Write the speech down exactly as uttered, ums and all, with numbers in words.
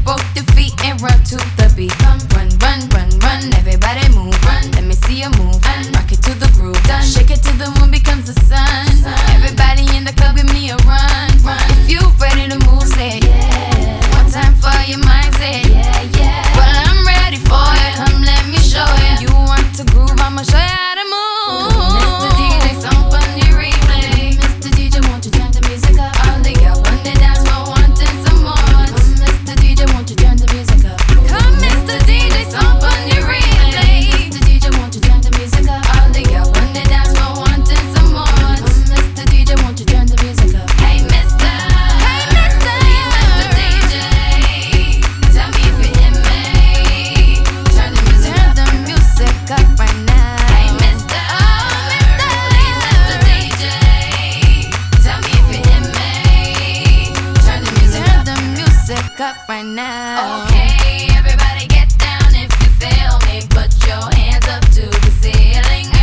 both your feet and run to the beat. Come run, run, run, run, everybody move. Run, let me see you move. Rock it to the groove. Shake it till the moon becomes the sun. Everybody in the club, give me a run. If you ready to move, say yeah. One time for your mind, say yeah, yeah. Well, I'm ready for it. Come, let me show you. You want to groove? I'ma show you how to move. Mister D J, some fun you replay. Mister D J, won't you turn the music up? All the y'all on the dance floor wanting some more. Mister D J, won't you turn the music up? Come, Mister D J, some fun you replay. Mister D J, won't you turn the music up? All the y'all on the dance floor wanting some more. Mister D J, won't you turn the music up? Hey, Mister, hey, Mister, Mister D J, tell me if you hear me. Turn the music up, turn the music up right now. Hey, Mister, oh, Mister, Mister D J, tell me if you hear me. Turn the music up, turn the music up right now. Okay, everybody get down if you feel me. Put your hands up to the ceiling.